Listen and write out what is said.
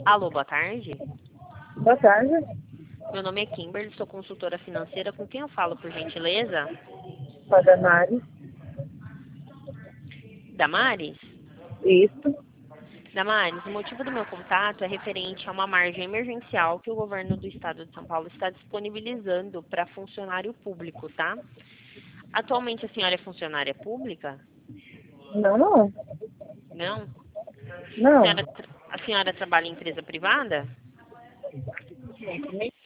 Alô, boa tarde. Boa tarde. Meu nome é Kimberly, sou consultora financeira. Com quem eu falo, por gentileza? Com a Damares. Damares? Isso. Damares, o motivo do meu contato é referente a uma margem emergencial que o governo do estado de São Paulo está disponibilizando para funcionário público, tá? Atualmente a senhora é funcionária pública? Não, não. Não? Não. A senhora trabalha em empresa privada?